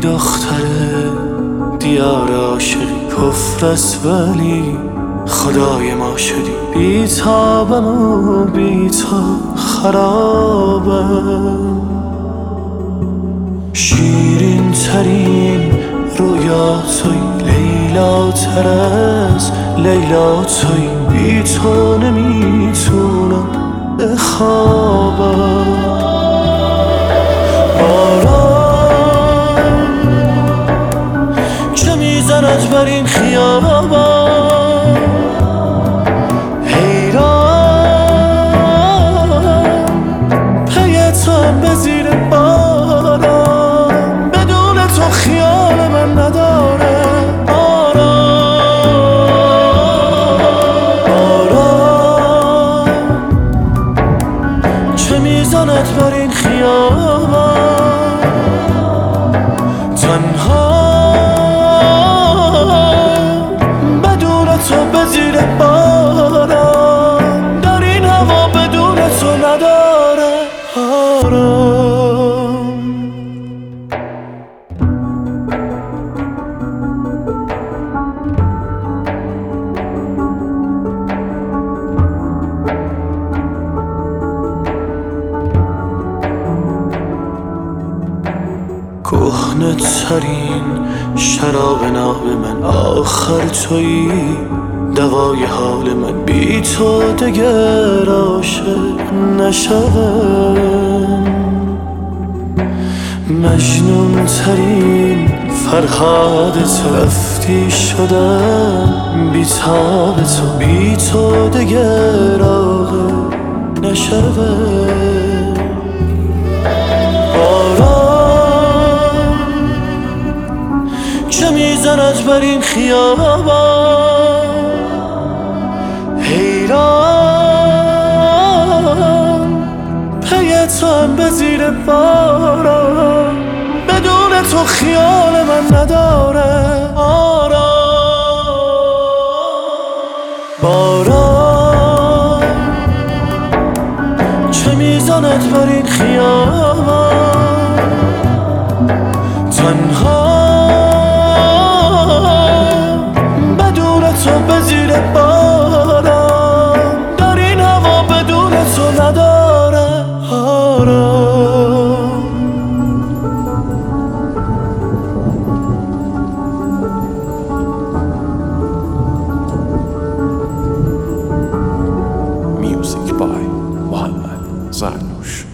دختره دیار عاشقی کفر است ولی خدای ما شدی بی تابم و بی تا خرابم. شیرین ترین رویا توی لیلا تر از لیلا توی بی تو نمیتونم بخوابم. میزند بر این خیابان حیران پی تو هم به زیر باران بدون تو خیال من نداره. باران چه میزند بر این خیابان تنها تو به زیر باران در این هوا بدون تو نداره آرام. کهنه ترین شراب ناب من آخر تویی دوای حال من بی تو دگر عاشق نشوم. مجنون ترین فرهاد تو رفتی شدم بی تاب تو بی تو دگر عاشق نشوم. باران چه میزند بر این خیابان حیران پی تو هم به زیر باران بدون تو خیال من نداره آرام. باران چه میزند بر این خیابان تنها بدون تو به زیر باران در این هوا بدون تو نداره آرام. Music by Muhammad Zarnush.